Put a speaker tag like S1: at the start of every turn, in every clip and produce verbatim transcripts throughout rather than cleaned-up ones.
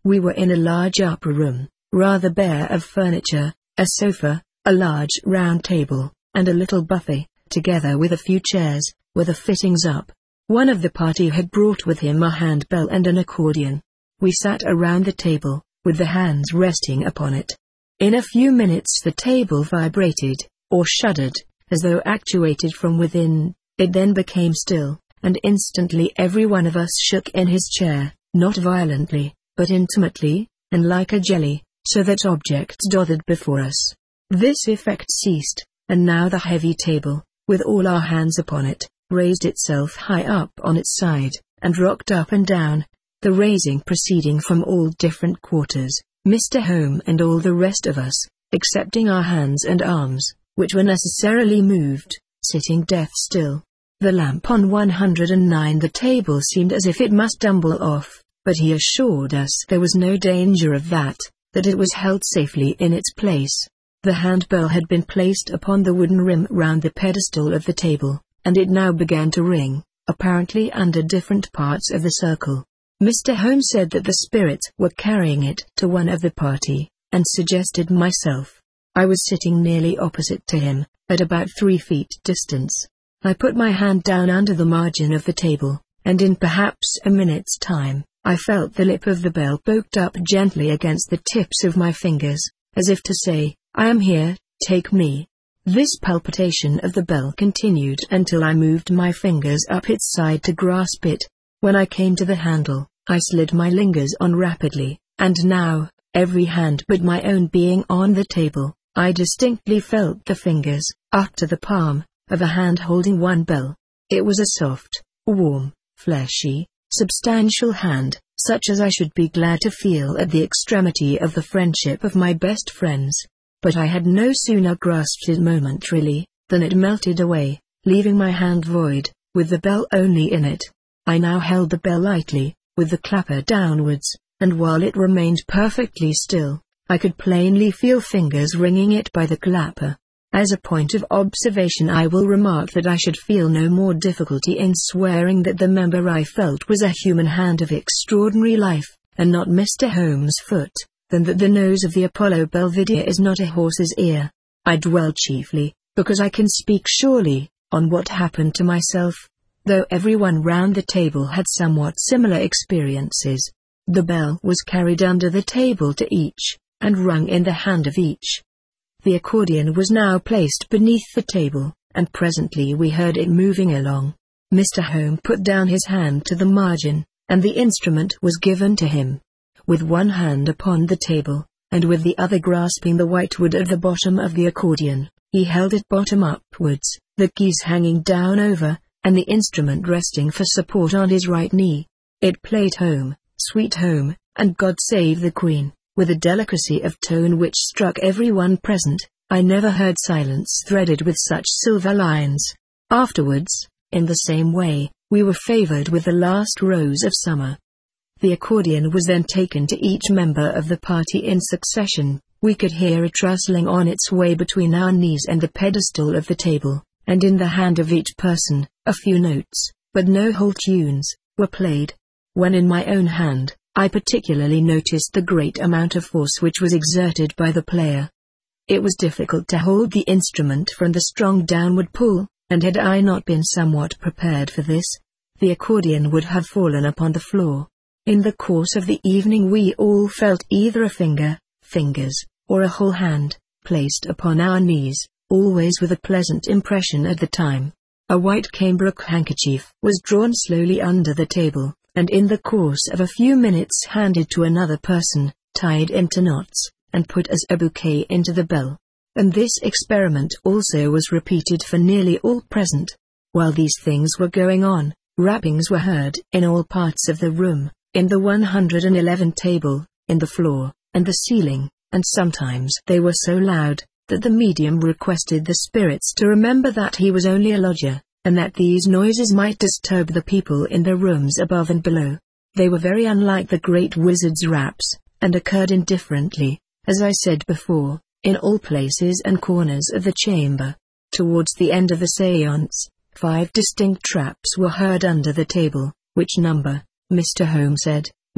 S1: We were in a large upper room, rather bare of furniture, a sofa, a large round table, and a little buffet, together with a few chairs, with the fittings up. One of the party had brought with him a handbell and an accordion. We sat around the table, with the hands resting upon it. In a few minutes the table vibrated, or shuddered, as though actuated from within. It then became still, and instantly every one of us shook in his chair, not violently, but intimately, and like a jelly, so that objects dotted before us. This effect ceased, and now the heavy table, with all our hands upon it, raised itself high up on its side, and rocked up and down, the raising proceeding from all different quarters, Mister Home and all the rest of us, excepting our hands and arms, which were necessarily moved, sitting death still. The lamp on one hundred nine the table seemed as if it must tumble off, but he assured us there was no danger of that, that it was held safely in its place. The handbell had been placed upon the wooden rim round the pedestal of the table, and it now began to ring, apparently under different parts of the circle. Mister Holmes said that the spirits were carrying it to one of the party, and suggested myself. I was sitting nearly opposite to him, at about three feet distance. I put my hand down under the margin of the table, and in perhaps a minute's time, I felt the lip of the bell poked up gently against the tips of my fingers, as if to say, "I am here, take me." This palpitation of the bell continued until I moved my fingers up its side to grasp it. When I came to the handle, I slid my fingers on rapidly, and now, every hand but my own being on the table, I distinctly felt the fingers, up to the palm, of a hand holding one bell. It was a soft, warm, fleshy, substantial hand, such as I should be glad to feel at the extremity of the friendship of my best friends. But I had no sooner grasped it momentarily, than it melted away, leaving my hand void, with the bell only in it. I now held the bell lightly, with the clapper downwards, and while it remained perfectly still, I could plainly feel fingers ringing it by the clapper. As a point of observation I will remark that I should feel no more difficulty in swearing that the member I felt was a human hand of extraordinary life, and not Mister Holmes' foot, than that the nose of the Apollo Belvedere is not a horse's ear. I dwell chiefly, because I can speak surely, on what happened to myself, though everyone round the table had somewhat similar experiences. The bell was carried under the table to each, and rung in the hand of each. The accordion was now placed beneath the table, and presently we heard it moving along. Mister Home put down his hand to the margin, and the instrument was given to him. With one hand upon the table, and with the other grasping the white wood of the bottom of the accordion, he held it bottom upwards, the keys hanging down over, and the instrument resting for support on his right knee. It played Home, Sweet Home, and God Save the Queen, with a delicacy of tone which struck every one present. I never heard silence threaded with such silver lines. Afterwards, in the same way, we were favored with the last rose of summer. The accordion was then taken to each member of the party in succession. We could hear it rustling on its way between our knees and the pedestal of the table, and in the hand of each person, a few notes, but no whole tunes, were played. When in my own hand, I particularly noticed the great amount of force which was exerted by the player. It was difficult to hold the instrument from the strong downward pull, and had I not been somewhat prepared for this, the accordion would have fallen upon the floor. In the course of the evening we all felt either a finger, fingers, or a whole hand, placed upon our knees, always with a pleasant impression at the time. A white cambric handkerchief was drawn slowly under the table, and in the course of a few minutes handed to another person, tied into knots, and put as a bouquet into the bell. And this experiment also was repeated for nearly all present. While these things were going on, rappings were heard in all parts of the room, in the one hundred eleven table, in the floor, and the ceiling, and sometimes they were so loud, that the medium requested the spirits to remember that he was only a lodger, and that these noises might disturb the people in the rooms above and below. They were very unlike the great wizard's raps, and occurred indifferently, as I said before, in all places and corners of the chamber. Towards the end of the séance, five distinct traps were heard under the table, which number, Mister Holmes said,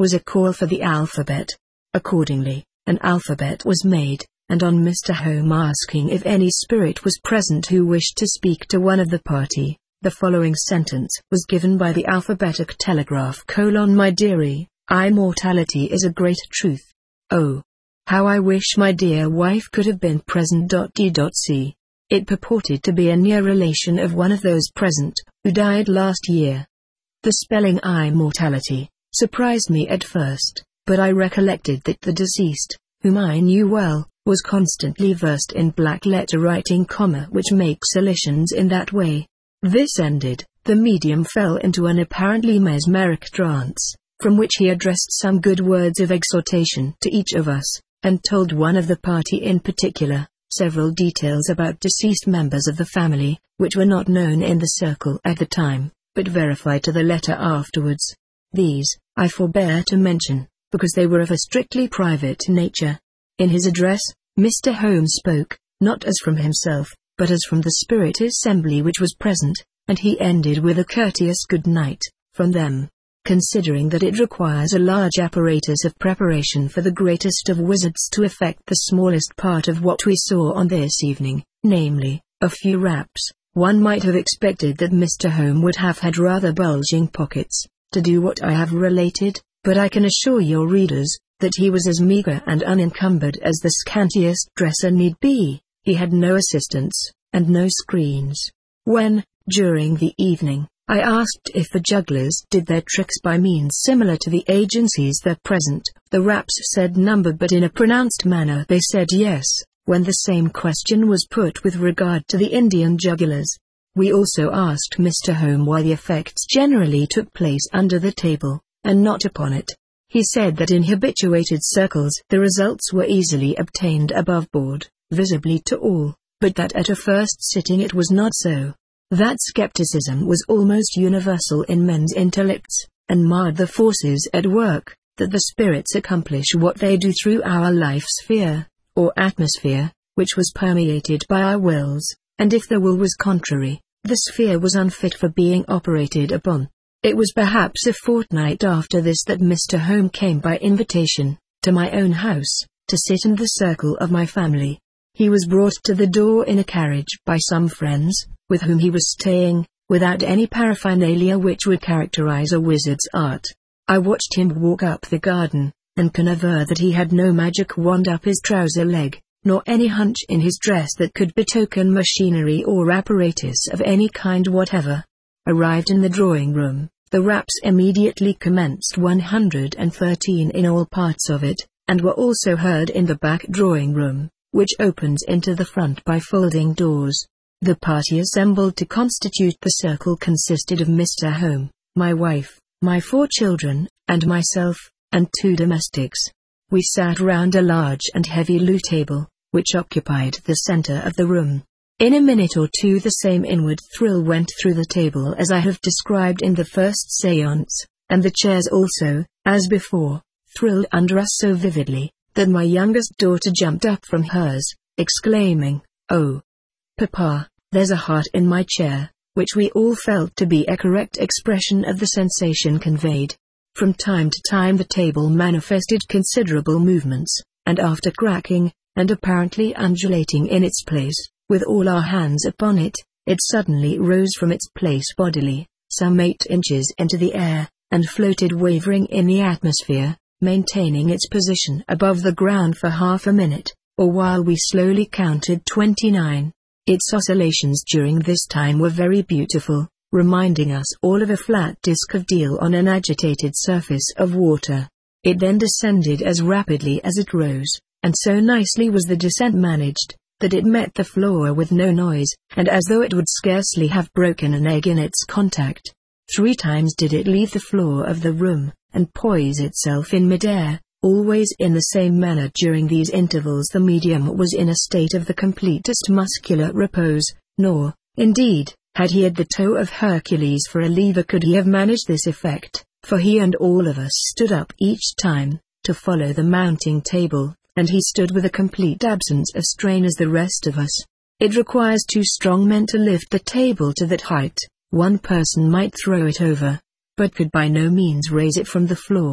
S1: was a call for the alphabet. Accordingly, an alphabet was made, and on Mister Home asking if any spirit was present who wished to speak to one of the party, the following sentence was given by the alphabetic telegraph: colon, my dearie, immortality is a great truth. Oh, how I wish my dear wife could have been present. D.C. It purported to be a near relation of one of those present, who died last year. The spelling immortality surprised me at first, but I recollected that the deceased, whom I knew well, was constantly versed in black letter writing, comma, which makes elisions in that way. This ended, the medium fell into an apparently mesmeric trance, from which he addressed some good words of exhortation to each of us, and told one of the party in particular several details about deceased members of the family, which were not known in the circle at the time, but verified to the letter afterwards. These, I forbear to mention, because they were of a strictly private nature. In his address, Mister Holmes spoke, not as from himself, but as from the spirit assembly which was present, and he ended with a courteous good night, from them. Considering that it requires a large apparatus of preparation for the greatest of wizards to effect the smallest part of what we saw on this evening, namely, a few raps, one might have expected that Mister Home would have had rather bulging pockets, to do what I have related, but I can assure your readers, that he was as meagre and unencumbered as the scantiest dresser need be. He had no assistants, and no screens. When, during the evening, I asked if the jugglers did their tricks by means similar to the agencies there present, the raps said number, but in a pronounced manner they said yes, when the same question was put with regard to the Indian jugglers. We also asked Mister Home why the effects generally took place under the table, and not upon it. He said that in habituated circles the results were easily obtained above board, visibly to all, but that at a first sitting it was not so. That skepticism was almost universal in men's intellects, and marred the forces at work, that the spirits accomplish what they do through our life sphere, or atmosphere, which was permeated by our wills, and if the will was contrary, the sphere was unfit for being operated upon. It was perhaps a fortnight after this that Mister Home came by invitation, to my own house, to sit in the circle of my family. He was brought to the door in a carriage by some friends, with whom he was staying, without any paraphernalia which would characterize a wizard's art. I watched him walk up the garden, and can aver that he had no magic wand up his trouser leg, nor any hunch in his dress that could betoken machinery or apparatus of any kind whatever. Arrived in the drawing-room, the raps immediately commenced, one hundred thirteen in all parts of it, and were also heard in the back drawing-room, which opens into the front by folding doors. The party assembled to constitute the circle consisted of Mister Home, my wife, my four children, and myself, and two domestics. We sat round a large and heavy loo table, which occupied the center of the room. In a minute or two the same inward thrill went through the table as I have described in the first séance, and the chairs also, as before, thrilled under us so vividly, that my youngest daughter jumped up from hers, exclaiming, "Oh, Papa, there's a heart in my chair," which we all felt to be a correct expression of the sensation conveyed. From time to time the table manifested considerable movements, and after cracking, and apparently undulating in its place, with all our hands upon it, it suddenly rose from its place bodily, some eight inches into the air, and floated wavering in the atmosphere, maintaining its position above the ground for half a minute, or while we slowly counted twenty-nine. Its oscillations during this time were very beautiful, reminding us all of a flat disk of deal on an agitated surface of water. It then descended as rapidly as it rose, and so nicely was the descent managed, that it met the floor with no noise, and as though it would scarcely have broken an egg in its contact. Three times did it leave the floor of the room, and poise itself in mid-air, always in the same manner. During these intervals the medium was in a state of the completest muscular repose, nor, indeed, had he had the toe of Hercules for a lever could he have managed this effect, for he and all of us stood up each time, to follow the mounting table, and he stood with a complete absence of strain as the rest of us. It requires two strong men to lift the table to that height. One person might throw it over, but could by no means raise it from the floor.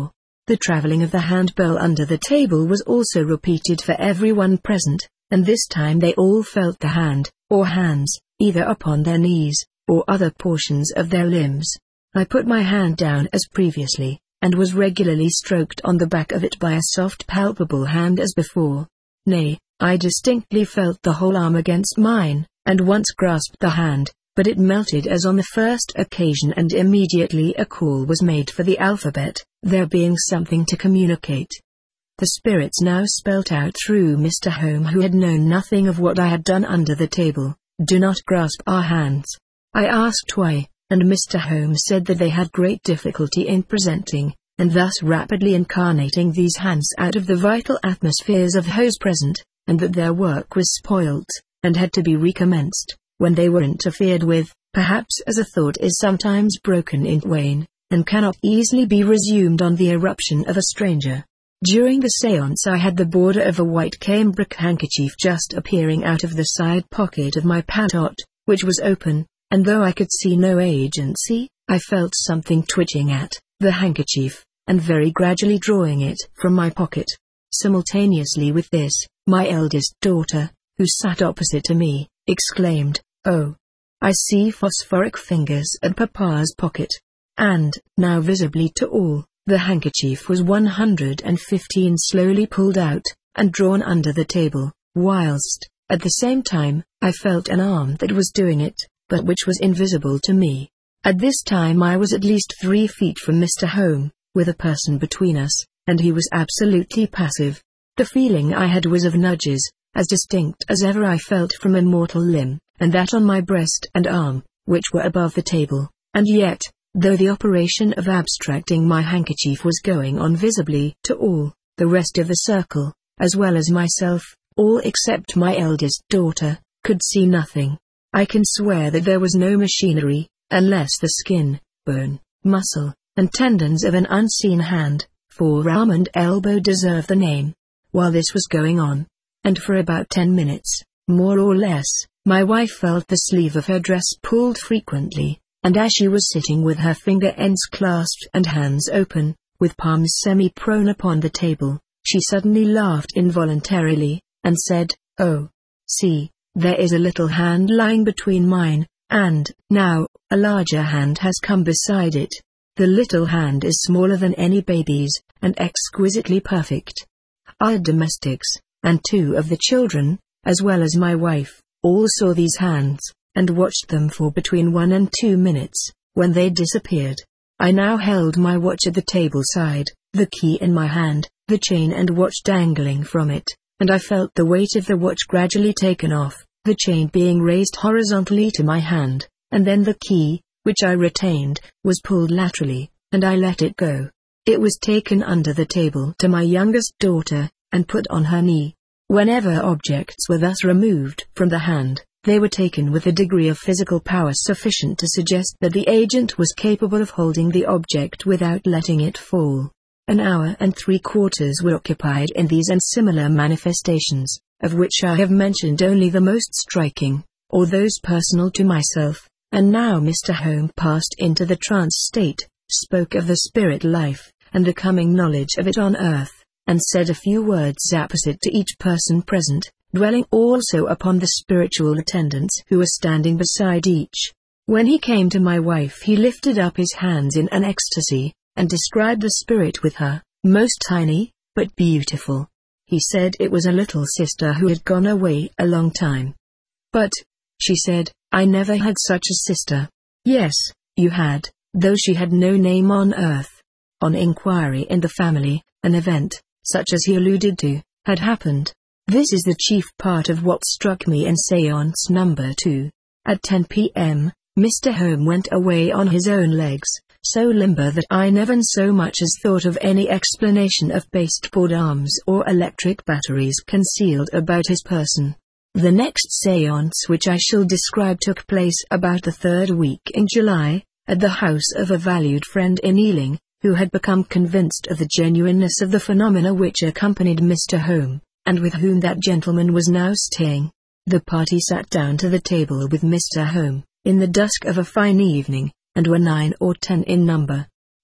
S1: The travelling of the handbell under the table was also repeated for everyone present, and this time they all felt the hand, or hands, either upon their knees, or other portions of their limbs. I put my hand down as previously, and was regularly stroked on the back of it by a soft palpable hand as before. Nay, I distinctly felt the whole arm against mine, and once grasped the hand, but it melted as on the first occasion, and immediately a call was made for the alphabet, there being something to communicate. The spirits now spelt out through Mister Home, who had known nothing of what I had done under the table, "Do not grasp our hands." I asked why, and Mister Home said that they had great difficulty in presenting, and thus rapidly incarnating these hands out of the vital atmospheres of those present, and that their work was spoilt, and had to be recommenced, when they were interfered with, perhaps as a thought is sometimes broken in twain, and cannot easily be resumed on the eruption of a stranger. During the séance I had the border of a white cambric handkerchief just appearing out of the side pocket of my paletot, which was open, and though I could see no agency, I felt something twitching at the handkerchief, and very gradually drawing it from my pocket. Simultaneously with this, my eldest daughter, who sat opposite to me, exclaimed, "Oh! I see phosphoric fingers at Papa's pocket." And, now visibly to all, the handkerchief was one hundred fifteen slowly pulled out, and drawn under the table, whilst, at the same time, I felt an arm that was doing it, but which was invisible to me. At this time I was at least three feet from Mister Home, with a person between us, and he was absolutely passive. The feeling I had was of nudges, as distinct as ever I felt from a mortal limb, and that on my breast and arm, which were above the table, and yet, though the operation of abstracting my handkerchief was going on visibly to all, the rest of the circle, as well as myself, all except my eldest daughter, could see nothing. I can swear that there was no machinery, unless the skin, bone, muscle, and tendons of an unseen hand, forearm and elbow deserve the name, while this was going on. And for about ten minutes, more or less, my wife felt the sleeve of her dress pulled frequently, and as she was sitting with her finger ends clasped and hands open, with palms semi-prone upon the table, she suddenly laughed involuntarily, and said, "Oh! See, there is a little hand lying between mine, and, now, a larger hand has come beside it. The little hand is smaller than any baby's, and exquisitely perfect." Our domestics, and two of the children, as well as my wife, all saw these hands, and watched them for between one and two minutes, when they disappeared. I now held my watch at the table side, the key in my hand, the chain and watch dangling from it, and I felt the weight of the watch gradually taken off, the chain being raised horizontally to my hand, and then the key, which I retained, was pulled laterally, and I let it go. It was taken under the table to my youngest daughter, and put on her knee. Whenever objects were thus removed from the hand, they were taken with a degree of physical power sufficient to suggest that the agent was capable of holding the object without letting it fall. An hour and three quarters were occupied in these and similar manifestations, of which I have mentioned only the most striking, or those personal to myself, and now Mister Home passed into the trance state, spoke of the spirit life, and the coming knowledge of it on earth, and said a few words apposite to each person present, dwelling also upon the spiritual attendants who were standing beside each. When he came to my wife he lifted up his hands in an ecstasy, and described the spirit with her, most tiny, but beautiful. He said it was a little sister who had gone away a long time. "But," she said, "I never had such a sister." "Yes, you had, though she had no name on earth." On inquiry in the family, an event, such as he alluded to, had happened. This is the chief part of what struck me in séance number two. At ten p m, Mister Home went away on his own legs, so limber that I never so much as thought of any explanation of pasteboard arms or electric batteries concealed about his person. The next séance which I shall describe took place about the third week in July, at the house of a valued friend in Ealing, who had become convinced of the genuineness of the phenomena which accompanied Mister Home, and with whom that gentleman was now staying. The party sat down to the table with Mister Home, in the dusk of a fine evening, and were nine or ten in number.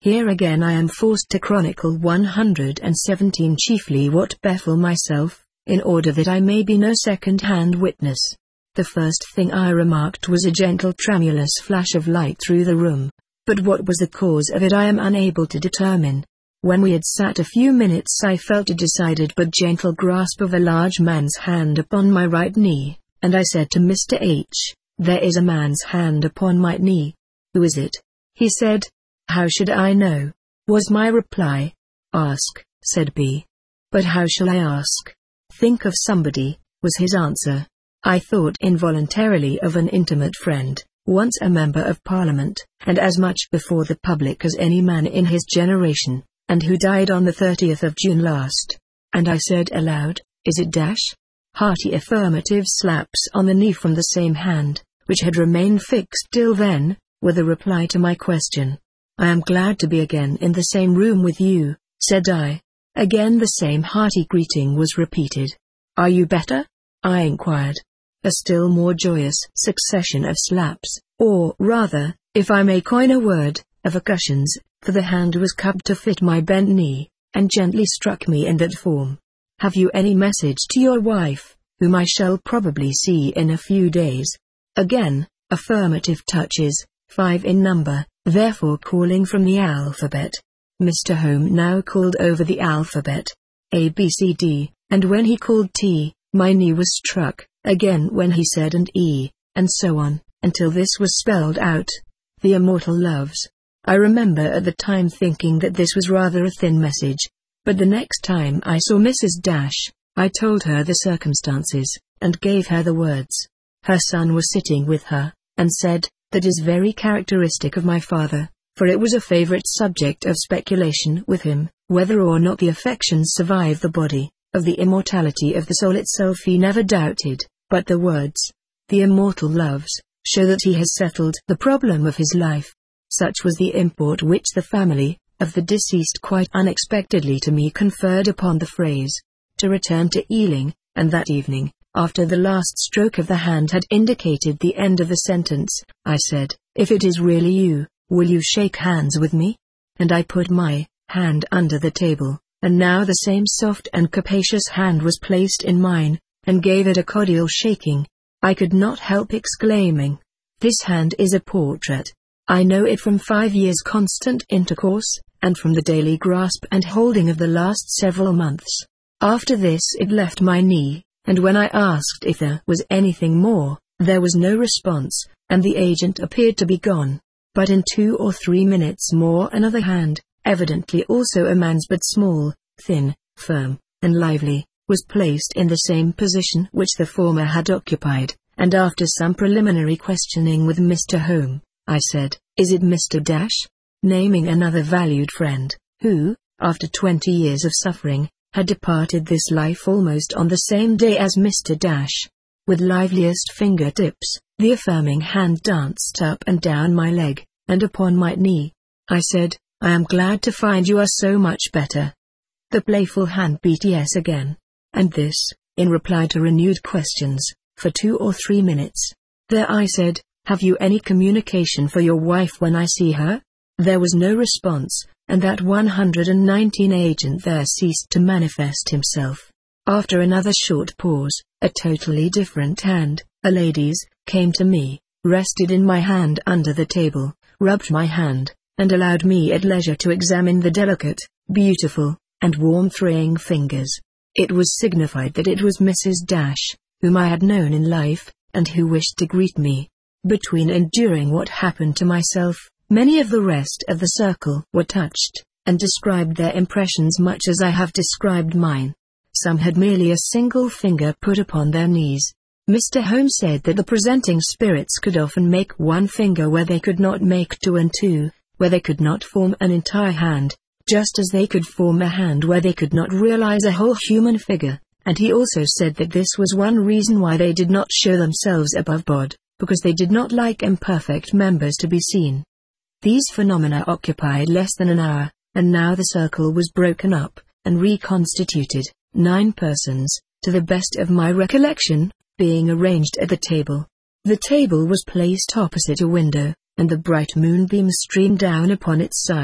S1: Here again I am forced to chronicle one hundred seventeen, chiefly what befell myself, in order that I may be no second-hand witness. The first thing I remarked was a gentle tremulous flash of light through the room, but what was the cause of it I am unable to determine. When we had sat a few minutes I felt a decided but gentle grasp of a large man's hand upon my right knee, and I said to Mister H, "There is a man's hand upon my knee. Who is it?" He said. "How should I know?" was my reply. "Ask," said B. "But how shall I ask?" "Think of somebody," was his answer. I thought involuntarily of an intimate friend, once a member of Parliament, and as much before the public as any man in his generation, and who died on the thirtieth of June last. And I said aloud, "Is it Dash?" Hearty affirmative slaps on the knee from the same hand, which had remained fixed till then, were the reply to my question. "I am glad to be again in the same room with you," said I. Again the same hearty greeting was repeated. "Are you better?" I inquired. A still more joyous succession of slaps, or rather, if I may coin a word, of accussions, for the hand was cupped to fit my bent knee, and gently struck me in that form. "Have you any message to your wife, whom I shall probably see in a few days?" Again, affirmative touches, five in number, therefore calling from the alphabet. Mister Home now called over the alphabet, A B C D, and when he called T, my knee was struck, again when he said and E, and so on, until this was spelled out. "The immortal loves." I remember at the time thinking that this was rather a thin message, but the next time I saw Missus Dash, I told her the circumstances, and gave her the words. Her son was sitting with her, and said, "That is very characteristic of my father," for it was a favorite subject of speculation with him, whether or not the affections survive the body. Of the immortality of the soul itself he never doubted, but the words, "the immortal loves," show that he has settled the problem of his life. Such was the import which the family of the deceased quite unexpectedly to me conferred upon the phrase. To return to Ealing, and that evening, after the last stroke of the hand had indicated the end of the sentence, I said, "If it is really you, will you shake hands with me?" And I put my hand under the table, and now the same soft and capacious hand was placed in mine, and gave it a cordial shaking. I could not help exclaiming, "This hand is a portrait. I know it from five years' constant intercourse, and from the daily grasp and holding of the last several months." After this it left my knee, and when I asked if there was anything more, there was no response, and the agent appeared to be gone. But in two or three minutes more another hand, evidently also a man's but small, thin, firm, and lively, was placed in the same position which the former had occupied, and after some preliminary questioning with Mister Home, I said, "Is it Mister Dash?" naming another valued friend, who, after twenty years of suffering, had departed this life almost on the same day as Mister Dash. With liveliest finger-tips, the affirming hand danced up and down my leg, and upon my knee. I said, "I am glad to find you are so much better." The playful hand beat yes again. And this, in reply to renewed questions, for two or three minutes. There I said, "Have you any communication for your wife when I see her?" There was no response, and that one hundred nineteen agent there ceased to manifest himself. After another short pause, a totally different hand, a lady's, came to me, rested in my hand under the table, rubbed my hand, and allowed me at leisure to examine the delicate, beautiful, and warm fraying fingers. It was signified that it was Missus Dash, whom I had known in life, and who wished to greet me. Between enduring what happened to myself, many of the rest of the circle were touched, and described their impressions much as I have described mine. Some had merely a single finger put upon their knees. Mister Home said that the presenting spirits could often make one finger where they could not make two and two, where they could not form an entire hand, just as they could form a hand where they could not realize a whole human figure, and he also said that this was one reason why they did not show themselves above board, because they did not like imperfect members to be seen. These phenomena occupied less than an hour, and now the circle was broken up, and reconstituted, nine persons, to the best of my recollection, being arranged at the table. The table was placed opposite a window, and the bright moonbeams streamed down upon its side.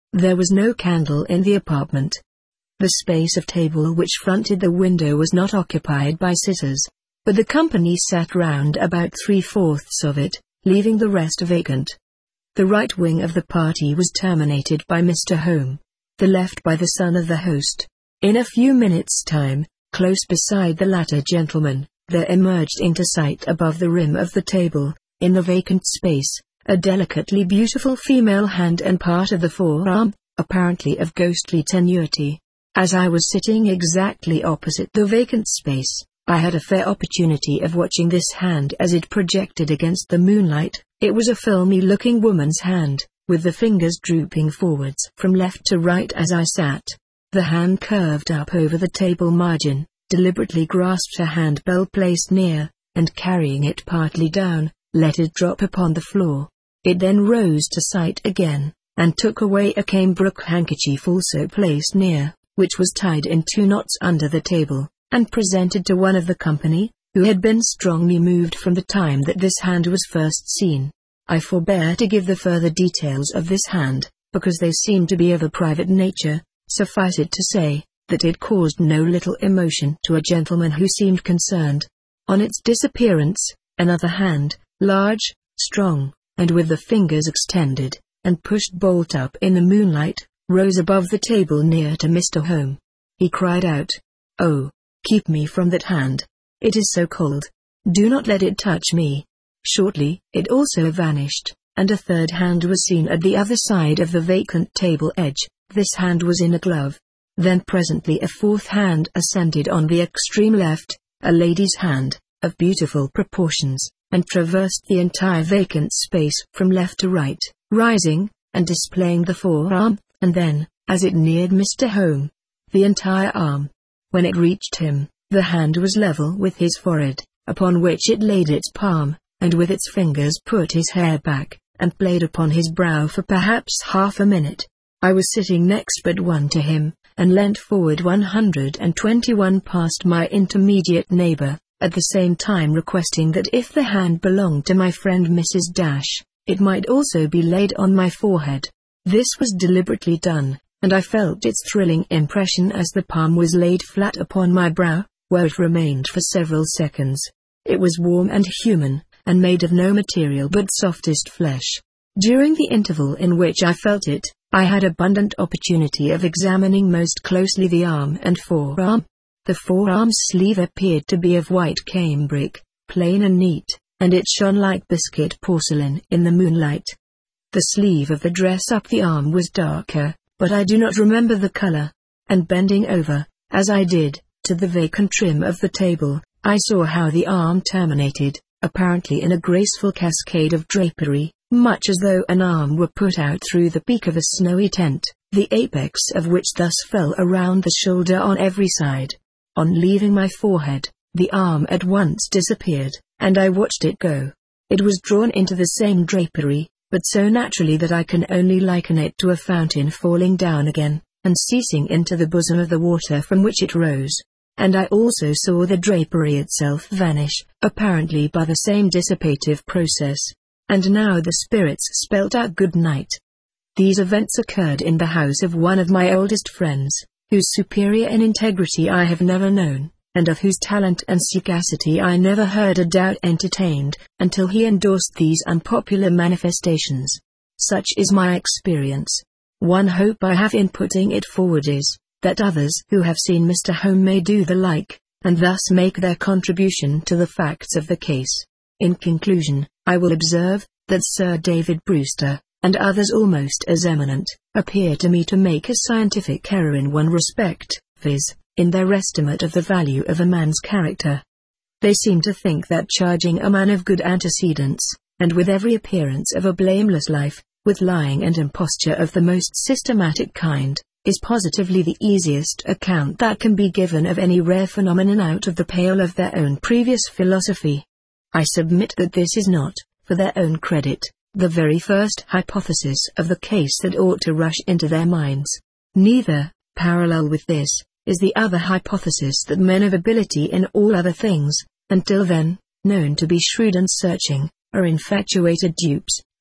S1: There was no candle in the apartment. The space of table which fronted the window was not occupied by sitters, but the company sat round about three-fourths of it, leaving the rest vacant. The right wing of the party was terminated by Mister Home, the left by the son of the host. In a few minutes' time, close beside the latter gentleman, there emerged into sight above the rim of the table, in the vacant space, a delicately beautiful female hand and part of the forearm, apparently of ghostly tenuity. As I was sitting exactly opposite the vacant space, I had a fair opportunity of watching this hand as it projected against the moonlight. It was a filmy-looking woman's hand, with the fingers drooping forwards from left to right as I sat. The hand curved up over the table margin, deliberately grasped a handbell placed near, and carrying it partly down, let it drop upon the floor. It then rose to sight again, and took away a cambric handkerchief also placed near, which was tied in two knots under the table, and presented to one of the company, who had been strongly moved from the time that this hand was first seen. I forbear to give the further details of this hand, because they seem to be of a private nature. Suffice it to say, that it caused no little emotion to a gentleman who seemed concerned. On its disappearance, another hand, large, strong, and with the fingers extended, and pushed bolt up in the moonlight, rose above the table near to Mister Home. He cried out, "Oh, keep me from that hand. It is so cold. Do not let it touch me." Shortly, it also vanished, and a third hand was seen at the other side of the vacant table edge. This hand was in a glove. Then presently a fourth hand ascended on the extreme left, a lady's hand, of beautiful proportions, and traversed the entire vacant space from left to right, rising, and displaying the forearm, and then, as it neared Mister Home, the entire arm. When it reached him, the hand was level with his forehead, upon which it laid its palm, and with its fingers put his hair back, and played upon his brow for perhaps half a minute. I was sitting next but one to him, and leant forward one hundred and twenty-one past my intermediate neighbor, at the same time requesting that if the hand belonged to my friend Missus Dash, it might also be laid on my forehead. This was deliberately done, and I felt its thrilling impression as the palm was laid flat upon my brow, where it remained for several seconds. It was warm and human, and made of no material but softest flesh. During the interval in which I felt it, I had abundant opportunity of examining most closely the arm and forearm. The forearm's sleeve appeared to be of white cambric, plain and neat, and it shone like biscuit porcelain in the moonlight. The sleeve of the dress up the arm was darker, but I do not remember the color. And bending over, as I did, to the vacant trim of the table, I saw how the arm terminated, apparently in a graceful cascade of drapery, much as though an arm were put out through the peak of a snowy tent, the apex of which thus fell around the shoulder on every side. On leaving my forehead, the arm at once disappeared, and I watched it go. It was drawn into the same drapery, but so naturally that I can only liken it to a fountain falling down again, and ceasing into the bosom of the water from which it rose. And I also saw the drapery itself vanish, apparently by the same dissipative process. And now the spirits spelt out good night. These events occurred in the house of one of my oldest friends, whose superior in integrity I have never known, and of whose talent and sagacity I never heard a doubt entertained, until he endorsed these unpopular manifestations. Such is my experience. One hope I have in putting it forward is, that others who have seen Mister Home may do the like, and thus make their contribution to the facts of the case. In conclusion, I will observe, that Sir David Brewster, and others almost as eminent, appear to me to make a scientific error in one respect, viz., in their estimate of the value of a man's character. They seem to think that charging a man of good antecedents, and with every appearance of a blameless life, with lying and imposture of the most systematic kind, is positively the easiest account that can be given of any rare phenomenon out of the pale of their own previous philosophy. I submit that this is not, for their own credit, the very first hypothesis of the case that ought to rush into their minds. Neither, parallel with this, is the other hypothesis that men of ability in all other things, until then, known to be shrewd and searching, are infatuated dupes,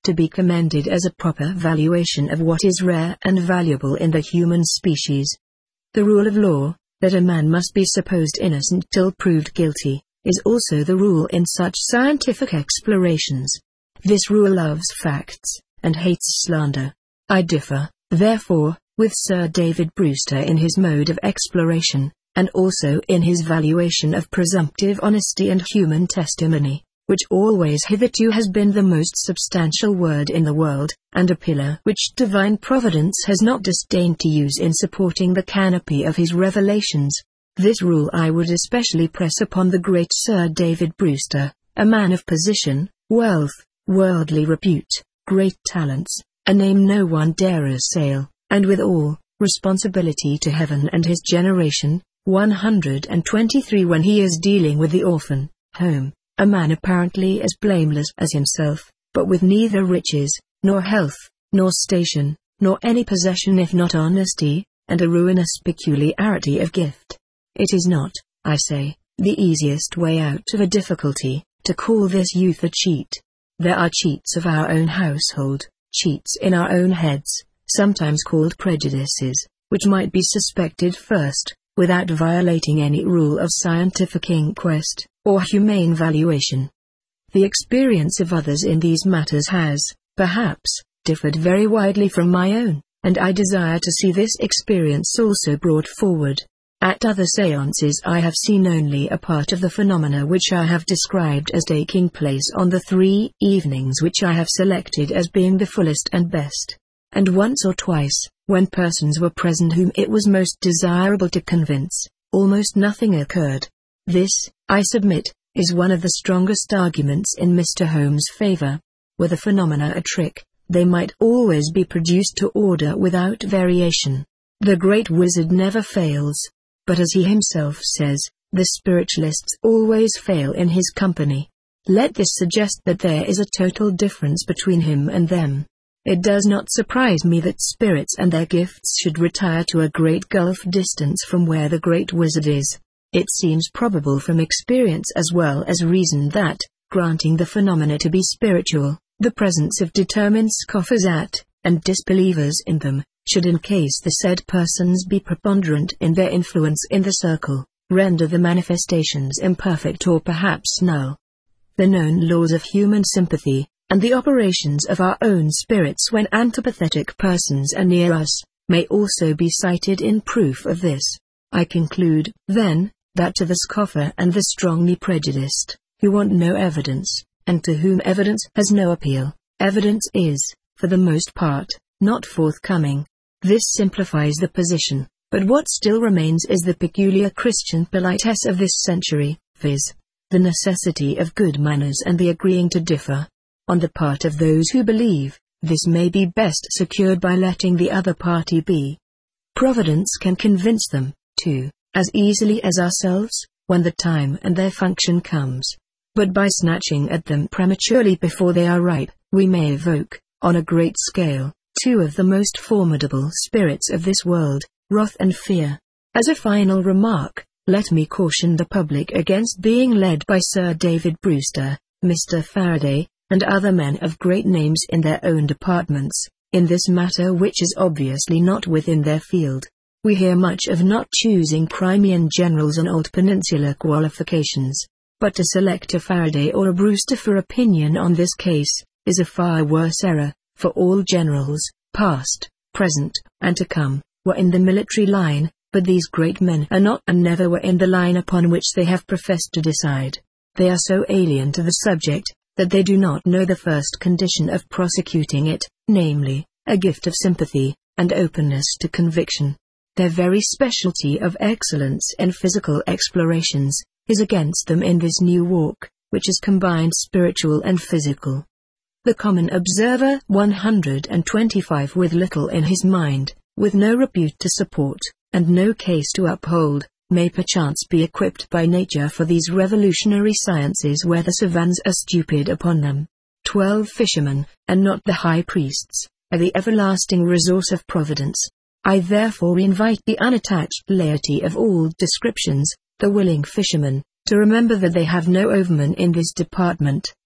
S1: to be commended as a proper valuation of what is rare and valuable in the human species. The rule of law, that a man must be supposed innocent till proved guilty, is also the rule in such scientific explorations. This rule loves facts, and hates slander. I differ, therefore, with Sir David Brewster in his mode of exploration, and also in his valuation of presumptive honesty and human testimony, which always hitherto has been the most substantial word in the world, and a pillar which divine providence has not disdained to use in supporting the canopy of his revelations. This rule I would especially press upon the great Sir David Brewster, a man of position, wealth, worldly repute, great talents, a name no one dare assail, and withal, responsibility to heaven and his generation. one hundred twenty-three When he is dealing with the orphan, home, a man apparently as blameless as himself, but with neither riches, nor health, nor station, nor any possession if not honesty, and a ruinous peculiarity of gift. It is not, I say, the easiest way out of a difficulty, to call this youth a cheat. There are cheats of our own household, cheats in our own heads, sometimes called prejudices, which might be suspected first, without violating any rule of scientific inquest, or humane valuation. The experience of others in these matters has, perhaps, differed very widely from my own, and I desire to see this experience also brought forward. At other séances I have seen only a part of the phenomena which I have described as taking place on the three evenings which I have selected as being the fullest and best. And once or twice, when persons were present whom it was most desirable to convince, almost nothing occurred. This, I submit, is one of the strongest arguments in Mister Holmes' favor. Were the phenomena a trick, they might always be produced to order without variation. The great wizard never fails. But as he himself says, the spiritualists always fail in his company. Let this suggest that there is a total difference between him and them. It does not surprise me that spirits and their gifts should retire to a great gulf distance from where the great wizard is. It seems probable from experience as well as reason that, granting the phenomena to be spiritual, the presence of determined scoffers at, and disbelievers in them, should in case the said persons be preponderant in their influence in the circle, render the manifestations imperfect or perhaps null. The known laws of human sympathy, and the operations of our own spirits when antipathetic persons are near us, may also be cited in proof of this. I conclude, then, that to the scoffer and the strongly prejudiced, who want no evidence, and to whom evidence has no appeal, evidence is, for the most part, not forthcoming. This simplifies the position, but what still remains is the peculiar Christian politesse of this century, viz., the necessity of good manners and the agreeing to differ. On the part of those who believe, this may be best secured by letting the other party be. Providence can convince them, too, as easily as ourselves, when the time and their function comes. But by snatching at them prematurely before they are ripe, we may evoke, on a great scale, two of the most formidable spirits of this world, wrath and fear. As a final remark, let me caution the public against being led by Sir David Brewster, Mister Faraday, and other men of great names in their own departments, in this matter which is obviously not within their field. We hear much of not choosing Crimean generals on old peninsular qualifications, but to select a Faraday or a Brewster for opinion on this case, is a far worse error, for all generals, past, present, and to come, were in the military line, but these great men are not and never were in the line upon which they have professed to decide. They are so alien to the subject, that they do not know the first condition of prosecuting it, namely, a gift of sympathy, and openness to conviction. Their very specialty of excellence in physical explorations, is against them in this new walk, which has combined spiritual and physical. The common observer one hundred twenty-five with little in his mind, with no repute to support, and no case to uphold, may perchance be equipped by nature for these revolutionary sciences where the savants are stupid upon them. Twelve fishermen, and not the high priests, are the everlasting resource of Providence. I therefore invite the unattached laity of all descriptions, the willing fishermen, to remember that they have no overman in this department,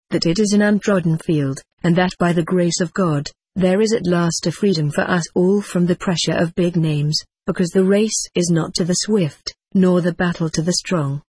S1: that it is an untrodden field, and that by the grace of God, there is at last a freedom for us all from the pressure of big names, because the race is not to the swift, nor the battle to the strong,